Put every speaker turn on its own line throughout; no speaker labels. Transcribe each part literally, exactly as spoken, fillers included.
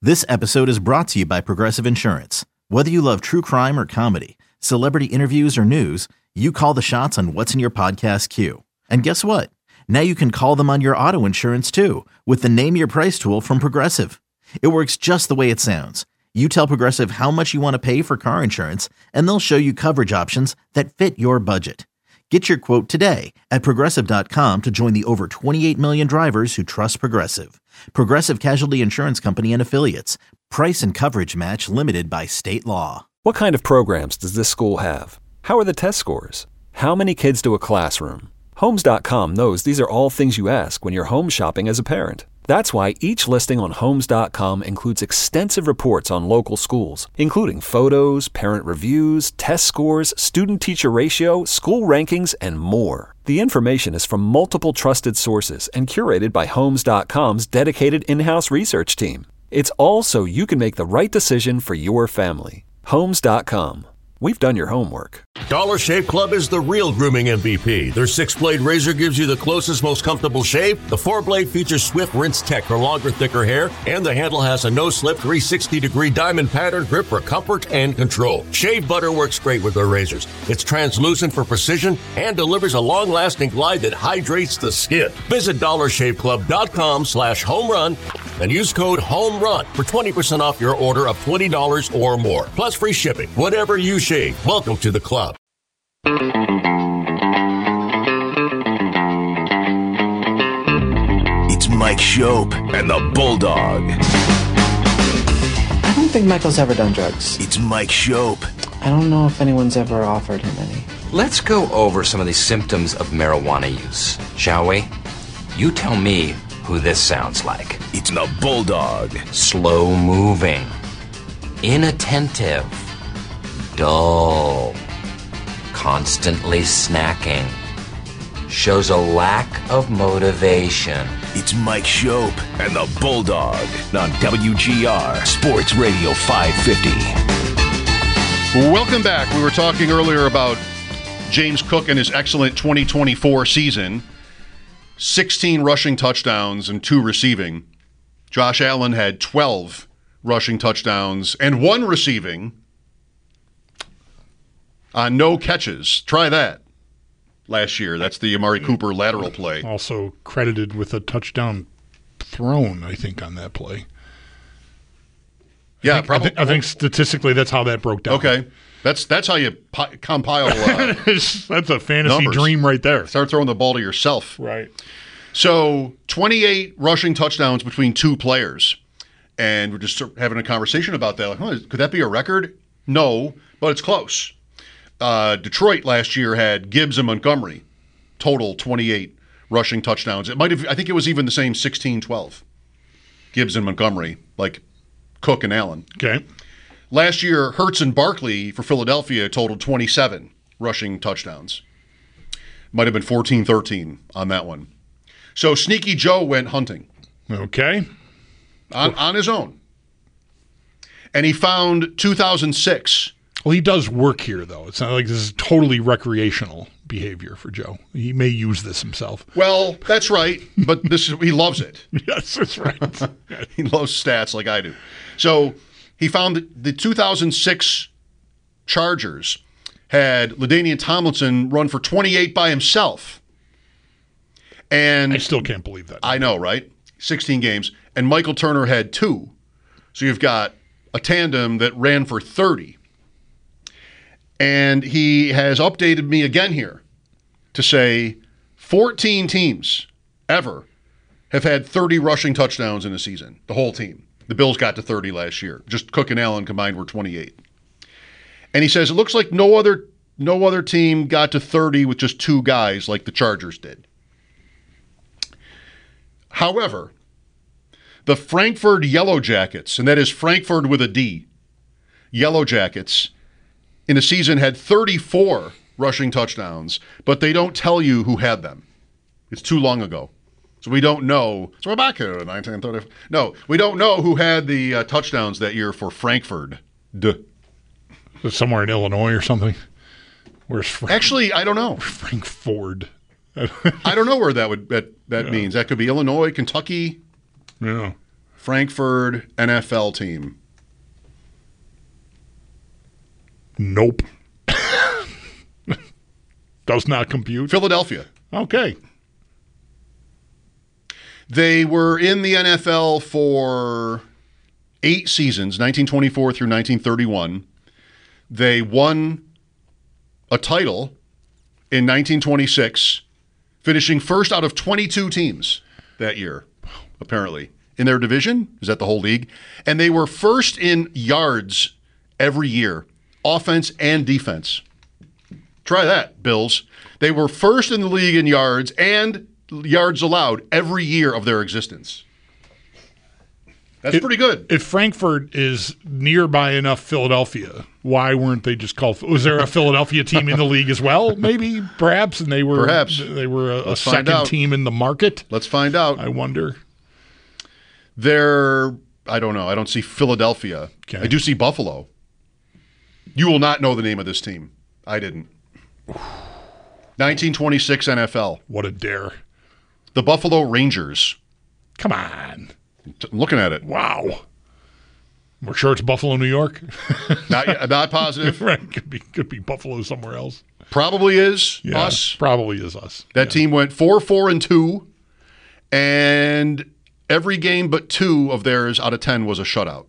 This episode is brought to you by Progressive Insurance. Whether you love true crime or comedy, celebrity interviews or news, you call the shots on what's in your podcast queue. And guess what? Now you can call them on your auto insurance too with the Name Your Price tool from Progressive. It works just the way it sounds. You tell Progressive how much you want to pay for car insurance, and they'll show you coverage options that fit your budget. Get your quote today at Progressive dot com to join the over twenty-eight million drivers who trust Progressive. Progressive Casualty Insurance Company and Affiliates. Price and coverage match limited by state law.
What kind of programs does this school have? How are the test scores? How many kids to a classroom? Homes dot com knows these are all things you ask when you're home shopping as a parent. That's why each listing on Homes dot com includes extensive reports on local schools, including photos, parent reviews, test scores, student-teacher ratio, school rankings, and more. The information is from multiple trusted sources and curated by Homes dot com's dedicated in-house research team. It's all so you can make the right decision for your family. Homes dot com. We've done your homework.
Dollar Shave Club is the real grooming M V P. Their six-blade razor gives you the closest, most comfortable shave. The four-blade features Swift Rinse Tech for longer, thicker hair. And the handle has a no-slip three hundred sixty degree diamond pattern grip for comfort and control. Shave butter works great with their razors. It's translucent for precision and delivers a long-lasting glide that hydrates the skin. Visit dollar shave club dot com slash home run and use code HOMERUN for twenty percent off your order of twenty dollars or more. Plus free shipping. Whatever you shave. Welcome to the club.
It's Mike Shope and the Bulldog.
I don't think Michael's ever done drugs.
It's Mike Shope.
I don't know if anyone's ever offered him any.
Let's go over some of the symptoms of marijuana use, shall we? You tell me who this sounds like.
It's the Bulldog.
Slow moving, inattentive, dull, constantly snacking, shows a lack of motivation.
It's Mike Shope and the Bulldog on W G R Sports Radio five fifty.
Welcome back. We were talking earlier about James Cook and his excellent twenty twenty-four season. sixteen rushing touchdowns and two receiving. Josh Allen had twelve rushing touchdowns and one receiving on no catches. Try that. Last year, that's the Amari Cooper lateral play.
Also credited with a touchdown thrown, I think, on that play.
Yeah,
I think,
probably.
I think, I think statistically that's how that broke down.
Okay. That's that's how you pi- compile. Uh,
that's a fantasy
numbers.
dream right there.
Start throwing the ball to yourself.
Right.
So, twenty-eight rushing touchdowns between two players. And we're just having a conversation about that. Like, huh, could that be a record? No, but it's close. Uh, Detroit last year had Gibbs and Montgomery, total twenty-eight rushing touchdowns. It might have, I think it was even the same sixteen twelve. Gibbs and Montgomery, like Cook and Allen.
Okay.
Last year, Hurts and Barkley for Philadelphia totaled twenty-seven rushing touchdowns. Might have been fourteen thirteen on that one. So Sneaky Joe went hunting.
Okay.
On, on his own. And he found two thousand six.
Well, he does work here, though. It's not like this is totally recreational behavior for Joe. He may use this himself.
Well, that's right, but this is, he loves it.
Yes, that's right.
He loves stats like I do. So he found that the two thousand six Chargers had LaDainian Tomlinson run for twenty-eight by himself. And
I still can't believe that.
I know, right? sixteen games. And Michael Turner had two. So you've got a tandem that ran for thirty. And he has updated me again here to say fourteen teams ever have had thirty rushing touchdowns in a season, the whole team. The Bills got to thirty last year. Just Cook and Allen combined were twenty-eight. And he says it looks like no other no other team got to thirty with just two guys like the Chargers did. However, the Frankfurt Yellow Jackets, and that is Frankfurt with a D, Yellow Jackets, in a season had thirty-four rushing touchdowns, but they don't tell you who had them. It's too long ago. So we don't know. So we're back here in nineteen thirty. No, we don't know who had the uh, touchdowns that year for Frankfurt. Duh.
Somewhere in Illinois or something. Where's Frank?
Actually, I don't know.
Frankfurt.
I don't know where that would that, that
yeah.
means. That could be Illinois, Kentucky.
Yeah.
Frankfurt N F L team.
Nope. Does not compute.
Philadelphia.
Okay.
They were in the N F L for eight seasons, nineteen twenty-four through nineteen thirty-one. They won a title in nineteen twenty-six, finishing first out of twenty-two teams that year, apparently, in their division. Is that the whole league? And they were first in yards every year, offense and defense. Try that, Bills. They were first in the league in yards and yards allowed every year of their existence. That's
If-
pretty good.
If Frankfurt is nearby enough Philadelphia, why weren't they just called? Was there a Philadelphia team in the league as well? Maybe, perhaps, and they were
Perhaps.
they were a, a
Let's find
second
out.
team in the market.
Let's find out.
I wonder.
They're, I don't know. I don't see Philadelphia.
Okay.
I do see Buffalo. You will not know the name of this team. I didn't. nineteen twenty-six N F L.
What a dare!
The Buffalo Rangers.
Come on!
T- I'm looking at it.
Wow. We're sure it's Buffalo, New York.
Not, yet- not positive.
Right? Could be could be Buffalo somewhere else.
Probably is
Yeah,
us.
probably is us.
That team went four, four, and two, and every game but two of theirs out of ten was a shutout.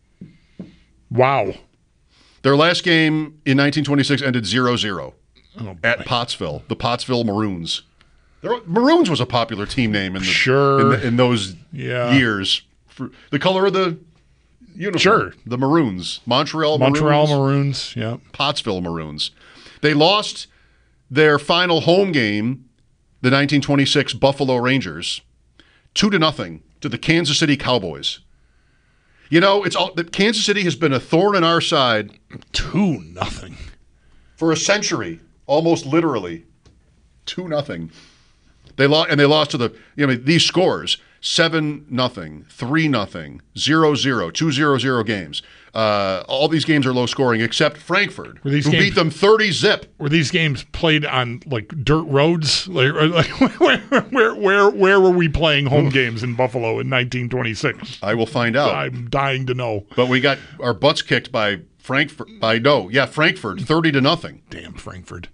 Wow.
Their last game in nineteen twenty-six ended zero zero
Oh,
at Pottsville, the Pottsville Maroons. There, Maroons was a popular team name in the,
Sure.
in, the, in those
Yeah.
years. For the color of the uniform.
Sure.
The Maroons. Montreal Maroons.
Montreal Maroons. Yeah.
Pottsville Maroons. They lost their final home game, the nineteen twenty-six Buffalo Rangers, two to nothing to the Kansas City Cowboys. You know, it's all that Kansas City has been a thorn in our side
Two nothing.
for a century, almost literally. Two nothing. They lost, and they lost to the. You know, these scores: seven nothing, three nothing, zero zero, two zero zero games. Uh, all these games are low scoring, except Frankfurt,
Were these
who
games-
beat them thirty zip.
Were these games played on like dirt roads? Like, or, like where, where, where, where were we playing home games in Buffalo in nineteen twenty-six?
I will find out.
I'm dying to know.
But we got our butts kicked by Frankfurt. By no, yeah, Frankfurt, thirty to nothing,
Damn Frankfurt.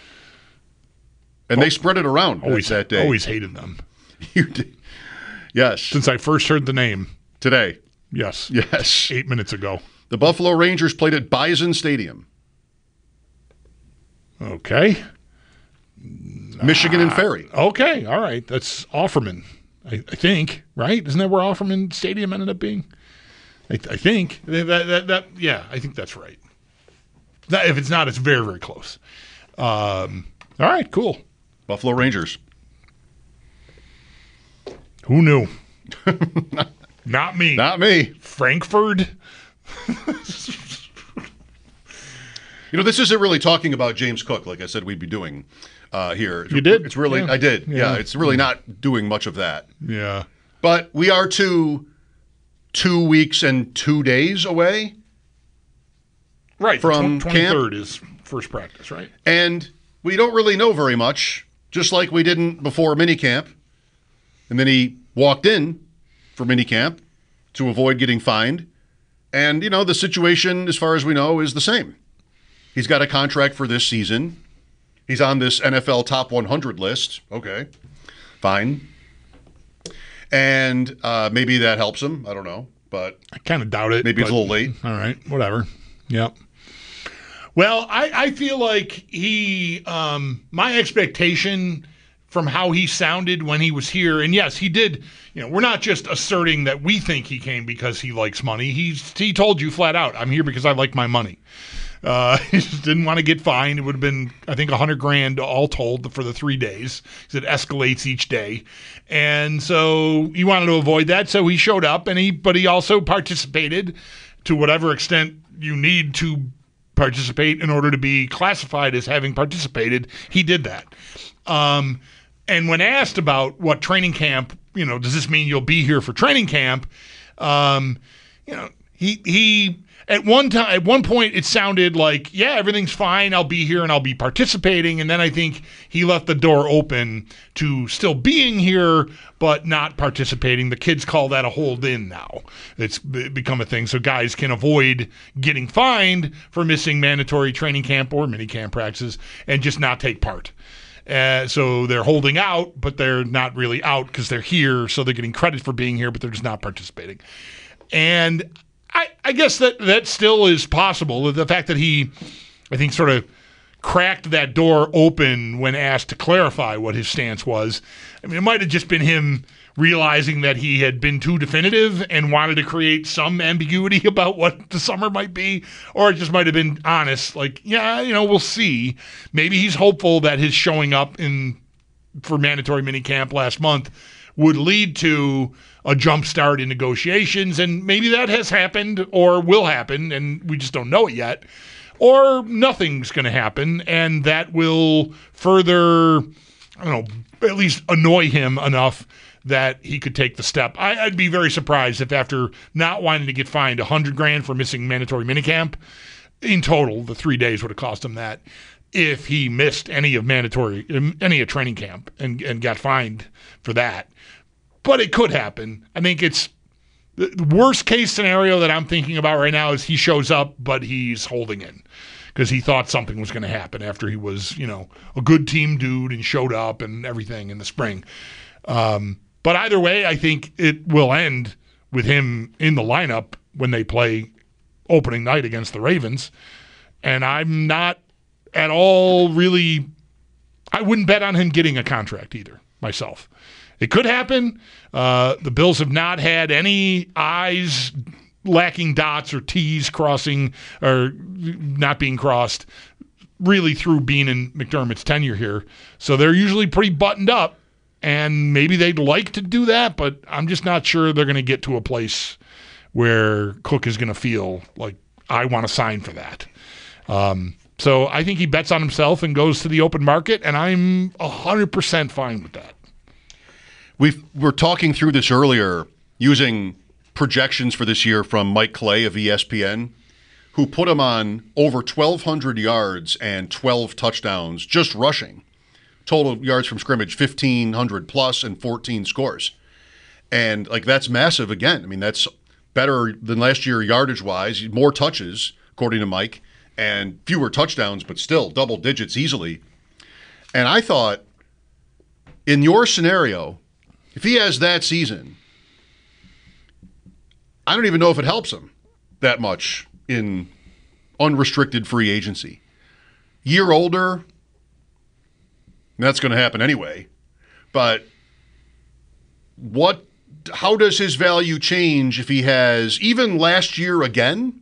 and they spread it around
Always
that day.
Always hated them
You did. Yes,
since I first heard the name.
today.
Yes.
Yes,
Eight minutes ago.
the Buffalo Rangers played at Bison Stadium,
Okay.
Michigan and Ferry.
Okay. All right. That's Offerman, I, I think. Right? Isn't that where Offerman Stadium ended up being? I, I think that, that that yeah. I think that's right. That, if it's not, it's very very close. Um, all right. Cool.
Buffalo Rangers.
Who knew? Not me.
Not me.
Frankfurt.
You know, this isn't really talking about James Cook, like I said we'd be doing uh, here.
You did?
It's really,
Yeah.
I did. Yeah.
Yeah.
it's really not doing much of that.
Yeah.
But we are two, two weeks and two days away.
Right.
From
the twenty-third is first practice, right?
And we don't really know very much, just like we didn't before minicamp. And then he walked in for minicamp to avoid getting fined. And, you know, the situation, as far as we know, is the same. He's got a contract for this season. He's on this N F L top one hundred list. Okay, fine. And uh, maybe that helps him. I don't know. But
I kind of doubt it.
maybe it's a
but-
little late.
All right, whatever. Yep. Well, I, I feel like he, um, my expectation from how he sounded when he was here, and yes, he did, you know, we're not just asserting that we think he came because he likes money. He's, he told you flat out, I'm here because I like my money. Uh, he just didn't want to get fined. It would have been, I think, a hundred grand all told for the three days. It escalates each day, and so he wanted to avoid that. So he showed up, and he, but he also participated to whatever extent you need to participate in order to be classified as having participated. He did that. Um, and when asked about what training camp, you know, does this mean you'll be here for training camp? Um, you know. he he at one time at one point it sounded like, yeah, everything's fine, I'll be here and I'll be participating, and then I think he left the door open to still being here but not participating. The kids call that a hold in now. It's become a thing so guys can avoid getting fined for missing mandatory training camp or mini camp practices and just not take part. Uh, so they're holding out, but they're not really out because they're here, so they're getting credit for being here, but they're just not participating. And I, I guess that that still is possible. The fact that he, I think, sort of cracked that door open when asked to clarify what his stance was. I mean, it might have just been him realizing that he had been too definitive and wanted to create some ambiguity about what the summer might be, or it just might have been honest, like, yeah, you know, we'll see. Maybe he's hopeful that his showing up in for mandatory minicamp last month would lead to a jump start in negotiations, and maybe that has happened or will happen, and we just don't know it yet. Or nothing's going to happen, and that will further, I don't know, at least annoy him enough that he could take the step. I, I'd be very surprised if after not wanting to get fined a hundred grand for missing mandatory minicamp, in total, the three days would have cost him that, if he missed any of mandatory, any of training camp and, and got fined for that. But it could happen. I think it's the worst case scenario that I'm thinking about right now is he shows up, but he's holding in because he thought something was going to happen after he was, you know, a good team dude and showed up and everything in the spring. Um, but either way, I think it will end with him in the lineup when they play opening night against the Ravens. And I'm not at all really, I wouldn't bet on him getting a contract either myself. It could happen. Uh, the Bills have not had any I's lacking dots or T's crossing or not being crossed really through Beane and McDermott's tenure here. So they're usually pretty buttoned up, and maybe they'd like to do that, but I'm just not sure they're going to get to a place where Cook is going to feel like, I want to sign for that. Um, so I think he bets on himself and goes to the open market, and I'm one hundred percent fine with that.
We were talking through this earlier using projections for this year from Mike Clay of E S P N, who put him on over twelve hundred yards and twelve touchdowns just rushing. Total yards from scrimmage, fifteen hundred plus and fourteen scores. And, like, that's massive again. I mean, that's better than last year yardage-wise, more touches, according to Mike, and fewer touchdowns, but still double digits easily. And I thought, in your scenario, if he has that season, I don't even know if it helps him that much in unrestricted free agency. Year older, that's going to happen anyway. But what? How does his value change if he has, even last year again?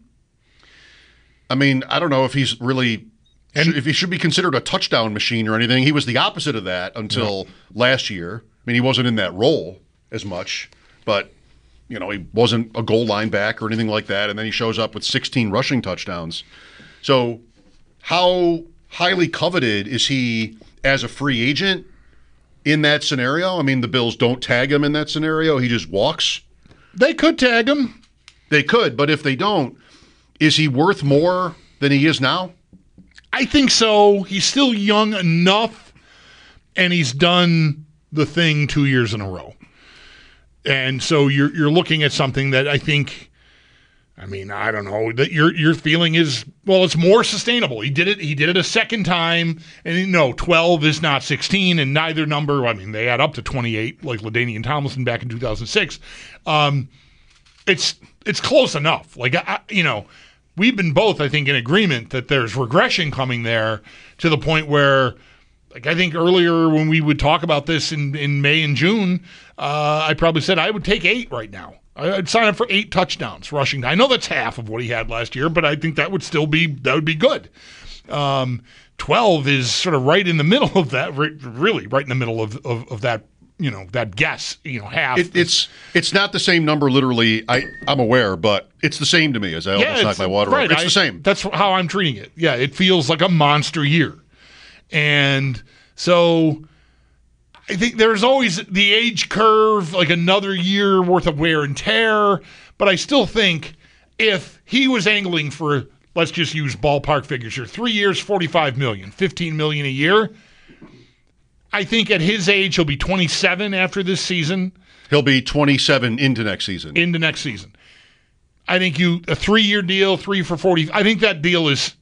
I mean, I don't know if he's really, and if he should be considered a touchdown machine or anything. He was the opposite of that until yeah. last year. I mean, he wasn't in that role as much, but, you know, he wasn't a goal line back or anything like that, and then he shows up with sixteen rushing touchdowns. So how highly coveted is he as a free agent in that scenario? I mean, the Bills don't tag him in that scenario. He just walks.
They could tag him.
They could, but if they don't, is he worth more than he is now?
I think so. He's still young enough, and he's done the thing two years in a row. And so you're you're looking at something that I think, I mean, I don't know, that your your feeling is, well, it's more sustainable. He did it he did it a second time, and no, twelve is not sixteen, and neither number, I mean, they add up to twenty-eight, like LaDainian Tomlinson back in two thousand six. Um, it's it's close enough. Like, I, you know, we've been both, I think, in agreement that there's regression coming there to the point where, like, I think earlier when we would talk about this in, in May and June, uh, I probably said I would take eight right now. I'd sign up for eight touchdowns rushing. I know that's half of what he had last year, but I think that would still be that would be good. Um, twelve is sort of right in the middle of that, really right in the middle of, of, of that, you know, that guess, you know, half.
It, it's it's not the same number literally, I, I'm aware, but it's the same to me as I
yeah,
almost knocked my water
right,
off. It's
I,
the same.
That's how I'm treating it. Yeah, it feels like a monster year. And so I think there's always the age curve, like another year worth of wear and tear. But I still think if he was angling for, let's just use ballpark figures here, three years, forty-five million dollars, fifteen million dollars a year, I think at his age, he'll be twenty-seven after this season.
He'll be twenty-seven into next season.
Into next season. I think you a three-year deal, three for forty. I think that deal is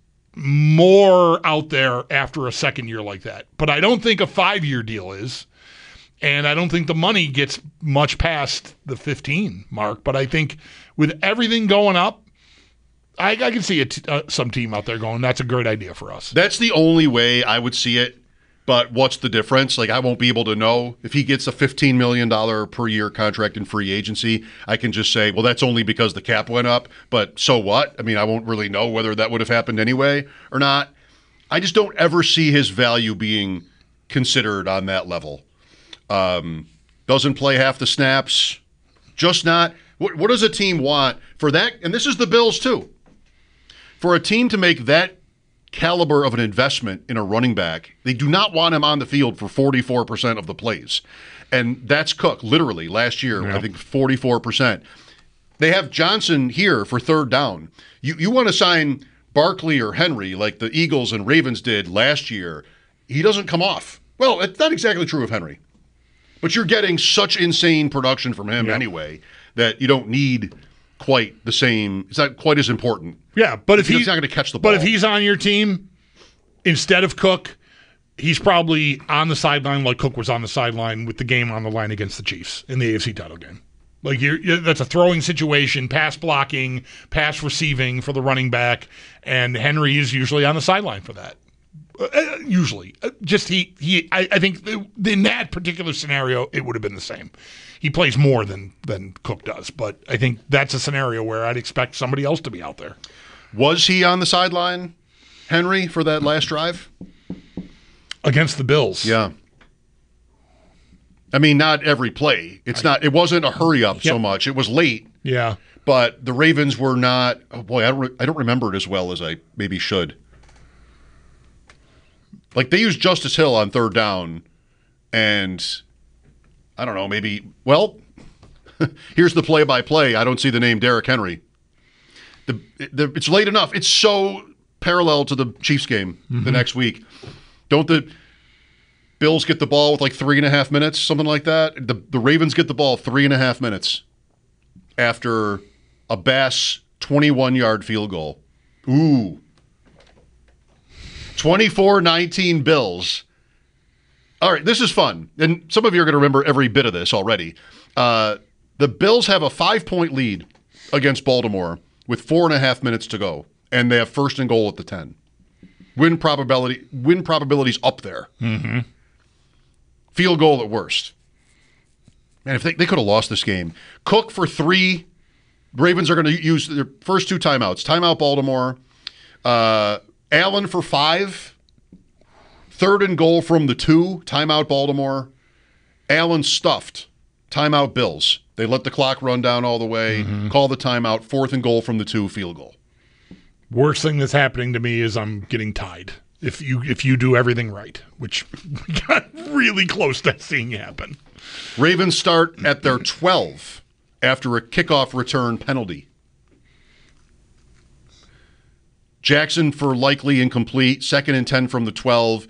more out there after a second year like that. But I don't think a five-year deal is. And I don't think the money gets much past the fifteen mark. But I think with everything going up, I, I can see a t- uh, some team out there going, that's a great idea for us.
That's the only way I would see it. But what's the difference? Like, I won't be able to know. If he gets a fifteen million dollars per year contract in free agency, I can just say, well, that's only because the cap went up. But so what? I mean, I won't really know whether that would have happened anyway or not. I just don't ever see his value being considered on that level. Um, doesn't play half the snaps. Just not. What, what does a team want for that? And this is the Bills, too. For a team to make that caliber of an investment in a running back, they do not want him on the field for forty-four percent of the plays. And that's Cook, literally, last year, yeah. I think forty-four percent. They have Johnson here for third down. You you want to sign Barkley or Henry like the Eagles and Ravens did last year, he doesn't come off. Well, it's not exactly true of Henry. But you're getting such insane production from him yeah. anyway that you don't need quite the same. It's not quite as important.
Yeah, but if he's,
he's not going to catch the ball.
But if he's on your team instead of Cook, he's probably on the sideline like Cook was on the sideline with the game on the line against the Chiefs in the A F C title game. Like you're, you're, that's a throwing situation, pass blocking, pass receiving for the running back, and Henry is usually on the sideline for that. Uh, usually, uh, just he he. I, I think in that particular scenario, it would have been the same. He plays more than than Cook does, but I think that's a scenario where I'd expect somebody else to be out there.
Was he on the sideline, Henry, for that last drive
against the Bills?
Yeah. I mean, not every play. It's I, not. It wasn't a hurry up yep. so much. It was late.
Yeah.
But the Ravens were not. Oh boy, I don't. Re, I don't remember it as well as I maybe should. Like, they used Justice Hill on third down, and I don't know, maybe, well, here's the play-by-play. I don't see the name Derrick Henry. The, the, it's late enough. It's so parallel to the Chiefs game mm-hmm. the next week. Don't the Bills get the ball with like three and a half minutes, something like that? The, the Ravens get the ball three and a half minutes after a Bass twenty-one-yard field goal. Ooh. twenty-four nineteen Bills. All right, this is fun. And some of you are going to remember every bit of this already. Uh, the Bills have a five-point lead against Baltimore with four and a half minutes to go, and they have first and goal at the ten. Win probability, win probability's up there.
Mm-hmm.
Field goal at worst. Man, if they, they could have lost this game. Cook for three. Ravens are going to use their first two timeouts. Timeout Baltimore. Uh... Allen for five, third and goal from the two, timeout Baltimore. Allen stuffed, timeout Bills. They let the clock run down all the way, mm-hmm. call the timeout, fourth and goal from the two, field goal.
Worst thing that's happening to me is I'm getting tied if you if you do everything right, which we got really close to seeing happen.
Ravens start at their twelve after a kickoff return penalty. Jackson for likely incomplete. Second and ten from the twelve.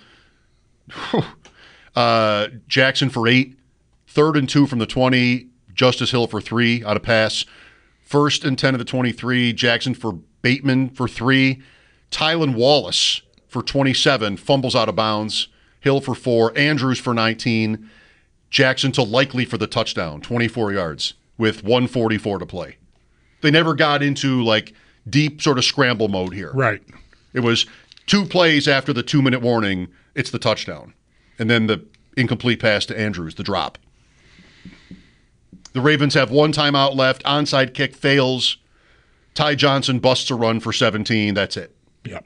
Uh, Jackson for eight. Third and two from the twenty. Justice Hill for three out of pass. First and ten of the twenty-three. Jackson for Bateman for three. Tylan Wallace for twenty-seven. Fumbles out of bounds. Hill for four. Andrews for nineteen. Jackson to likely for the touchdown. twenty-four yards with one forty-four to play. They never got into like deep sort of scramble mode here.
Right.
It was two plays after the two-minute warning, it's the touchdown. And then the incomplete pass to Andrews, the drop. The Ravens have one timeout left. Onside kick fails. Ty Johnson busts a run for seventeen. That's it.
Yep.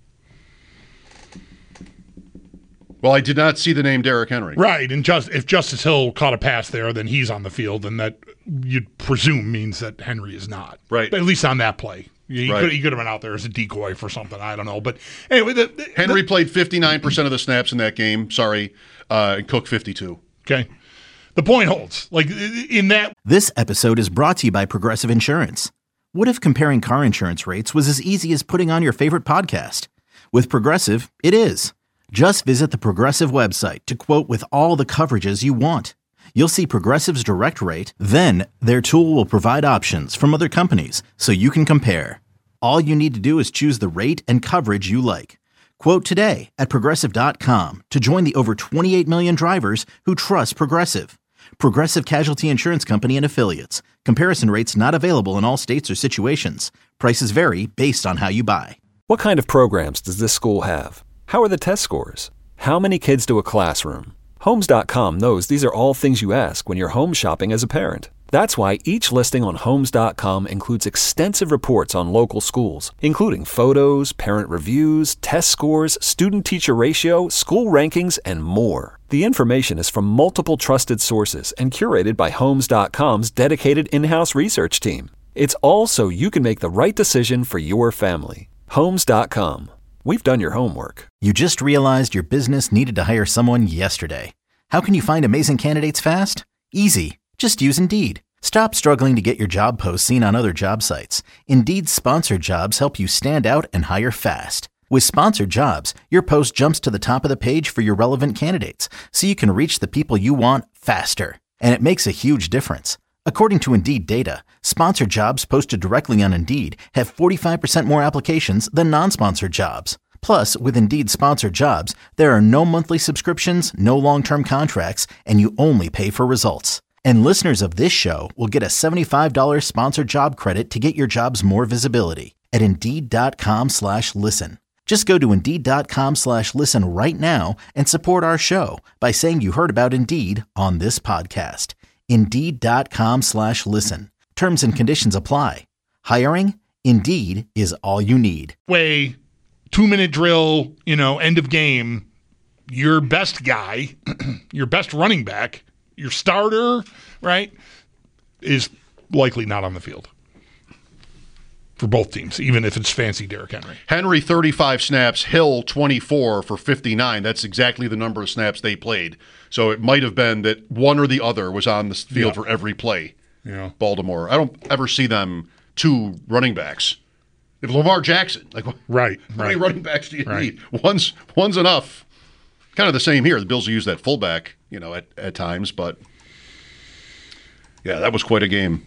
Well, I did not see the name Derrick Henry.
Right, and just if Justice Hill caught a pass there, then he's on the field, and that you'd presume means that Henry is not.
Right.
But at least on that play. He,
right.
could, he could have been out there as a decoy for something. I don't know. But anyway. The, the,
Henry
the,
played fifty-nine percent of the snaps in that game. Sorry. Uh, and Cook fifty-two.
Okay. The point holds. Like in that.
This episode is brought to you by Progressive Insurance. What if comparing car insurance rates was as easy as putting on your favorite podcast? With Progressive, it is. Just visit the Progressive website to quote with all the coverages you want. You'll see Progressive's direct rate, then their tool will provide options from other companies so you can compare. All you need to do is choose the rate and coverage you like. Quote today at Progressive dot com to join the over twenty-eight million drivers who trust Progressive. Progressive Casualty Insurance Company and Affiliates. Comparison rates not available in all states or situations. Prices vary based on how you buy.
What kind of programs does this school have? How are the test scores? How many kids do a classroom? Homes dot com knows these are all things you ask when you're home shopping as a parent. That's why each listing on Homes dot com includes extensive reports on local schools, including photos, parent reviews, test scores, student-teacher ratio, school rankings, and more. The information is from multiple trusted sources and curated by Homes dot com's dedicated in-house research team. It's all so you can make the right decision for your family. Homes dot com. We've done your homework.
You just realized your business needed to hire someone yesterday. How can you find amazing candidates fast? Easy. Just use Indeed. Stop struggling to get your job posts seen on other job sites. Indeed's sponsored jobs help you stand out and hire fast. With sponsored jobs, your post jumps to the top of the page for your relevant candidates, so you can reach the people you want faster. And it makes a huge difference. According to Indeed data, sponsored jobs posted directly on Indeed have forty-five percent more applications than non-sponsored jobs. Plus, with Indeed sponsored jobs, there are no monthly subscriptions, no long-term contracts, and you only pay for results. And listeners of this show will get a seventy-five dollars sponsored job credit to get your jobs more visibility at Indeed.com slash listen. Just go to Indeed.com slash listen right now and support our show by saying you heard about Indeed on this podcast. Indeed.com slash listen. Terms and conditions apply. Hiring? Indeed is all you need.
Way, two-minute drill, you know, end of game, your best guy, your best running back, your starter, right, is likely not on the field for both teams, even if it's fancy Derrick Henry.
Henry, thirty-five snaps. Hill, twenty-four for fifty-nine. That's exactly the number of snaps they played. So it might have been that one or the other was on the field yeah. for every play.
Yeah.
Baltimore. I don't ever see them two running backs. If Lamar Jackson, like
right,
how
right.
many running backs do you
right.
need? One's one's enough. Kind of the same here. The Bills will use that fullback, you know, at, at times, but yeah, that was quite a game.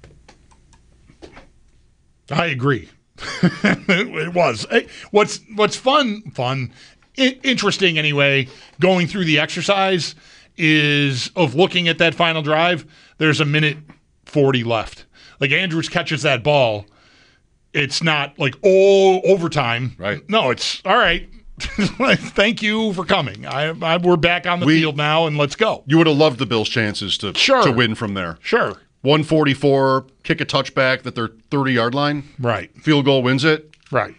I agree. It was. What's what's fun, fun, I- interesting anyway, going through the exercise is of looking at that final drive. There's a minute forty left. Like Andrews catches that ball. It's not like, oh, overtime.
Right.
No, it's all right. Thank you for coming. I, I we're back on the
we,
field now, and let's go.
You would have loved the Bills' chances to
sure.
to win from there.
Sure.
one forty-four, kick a touchback at their thirty-yard line.
Right.
Field goal wins it.
Right.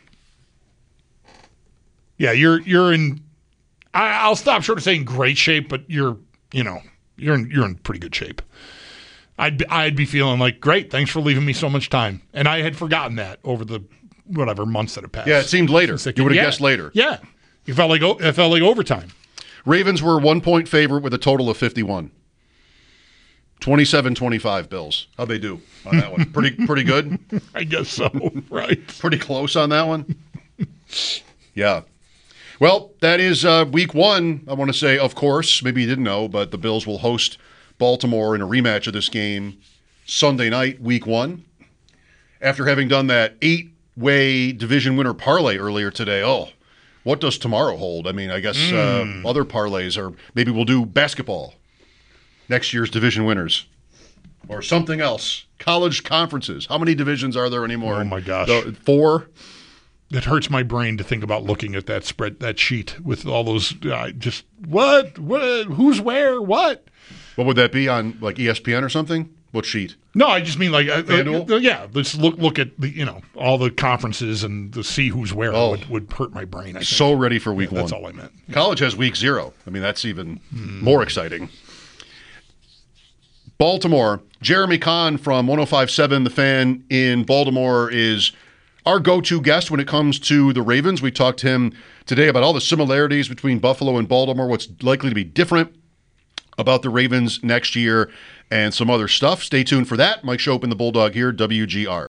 Yeah, you're you're in. I, I'll stop short of saying great shape, but you're you know you're in you're in pretty good shape. I'd be, I'd be feeling like great. Thanks for leaving me so much time, and I had forgotten that over the whatever months that have passed.
Yeah, it seemed later. You would have
yeah,
guessed later.
Yeah, it felt like it felt like overtime.
Ravens were one point favorite with a total of fifty-one. twenty-seven twenty-five Bills. How'd they do on that one? Pretty pretty good?
I guess so, right.
Pretty close on that one? Yeah. Well, that is uh, week one. I want to say, of course, maybe you didn't know, but the Bills will host Baltimore in a rematch of this game Sunday night, week one. After having done that eight-way division winner parlay earlier today, oh, what does tomorrow hold? I mean, I guess mm. uh, other parlays, or maybe we'll do basketball. Next year's division winners. Or something else. College conferences. How many divisions are there anymore?
Oh, my gosh.
The, four?
It hurts my brain to think about looking at that spread, that sheet with all those, uh, just, what? What? Who's where? What?
What would that be on, like, E S P N or something? What sheet?
No, I just mean, like, uh, uh, yeah, let's look look at, the you know, all the conferences and to see who's where oh. would, would hurt my brain, I think.
So ready for week
yeah,
one.
That's all I meant. Yeah.
College has week zero. I mean, that's even mm. more exciting. Baltimore. Jeremy Kahn from one oh five point seven The Fan in Baltimore is our go-to guest when it comes to the Ravens. We talked to him today about all the similarities between Buffalo and Baltimore, what's likely to be different about the Ravens next year, and some other stuff. Stay tuned for that. Mike Schopp and the Bulldog here, W G R.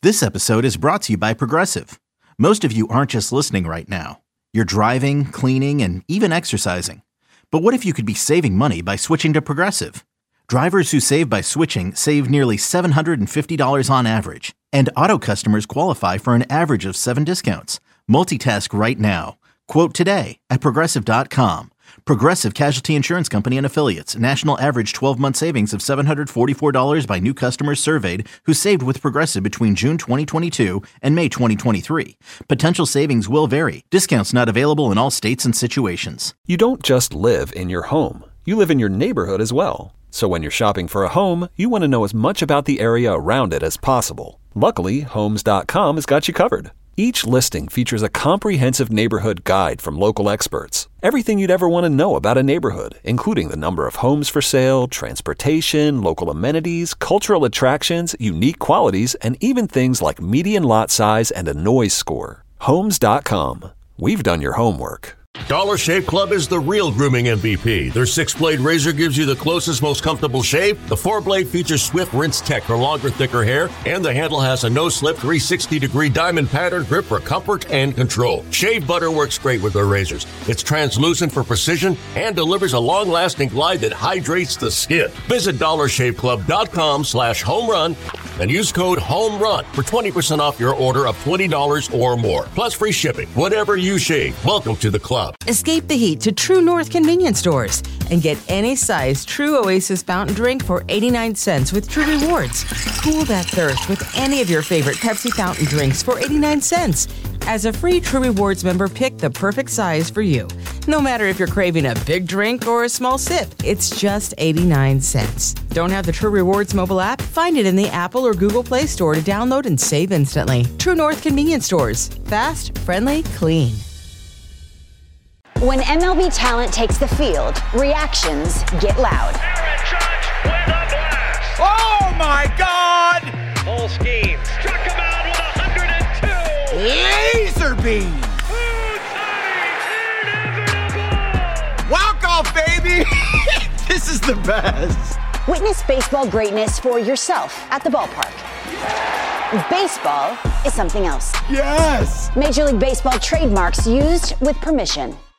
This episode is brought to you by Progressive. Most of you aren't just listening right now. You're driving, cleaning, and even exercising. But what if you could be saving money by switching to Progressive? Drivers who save by switching save nearly seven hundred fifty dollars on average. And auto customers qualify for an average of seven discounts. Multitask right now. Quote today at Progressive dot com. Progressive Casualty Insurance Company and Affiliates. National average twelve-month savings of seven hundred forty-four dollars by new customers surveyed who saved with Progressive between June twenty twenty-two and May twenty twenty-three. Potential savings will vary. Discounts not available in all states and situations.
You don't just live in your home. You live in your neighborhood as well. So when you're shopping for a home, you want to know as much about the area around it as possible. Luckily, Homes dot com has got you covered. Each listing features a comprehensive neighborhood guide from local experts. Everything you'd ever want to know about a neighborhood, including the number of homes for sale, transportation, local amenities, cultural attractions, unique qualities, and even things like median lot size and a noise score. Homes dot com. We've done your homework.
Dollar Shave Club is the real grooming M V P. Their six-blade razor gives you the closest, most comfortable shave. The four-blade features Swift Rinse Tech for longer, thicker hair. And the handle has a no-slip three hundred sixty degree diamond pattern grip for comfort and control. Shave butter works great with their razors. It's translucent for precision and delivers a long-lasting glide that hydrates the skin. Visit dollar shave club dot com slash home run and use code HOMERUN for twenty percent off your order of twenty dollars or more. Plus free shipping. Whatever you shave, welcome to the club.
Escape the heat to True North convenience stores and get any size True Oasis fountain drink for eighty-nine cents with True Rewards. Cool that thirst with any of your favorite Pepsi fountain drinks for eighty-nine cents. As a free True Rewards member, pick the perfect size for you. No matter if you're craving a big drink or a small sip, it's just eighty-nine cents. Don't have the True Rewards mobile app? Find it in the Apple or Google Play Store to download and save instantly. True North convenience stores. Fast, friendly, clean.
When M L B talent takes the field, reactions get loud.
Aaron Judge with a blast.
Oh my God!
Full scheme. Struck him out with one hundred two.
Laser beam. Walk off, baby. This is the best.
Witness baseball greatness for yourself at the ballpark. Baseball is something else.
Yes.
Major League Baseball trademarks used with permission.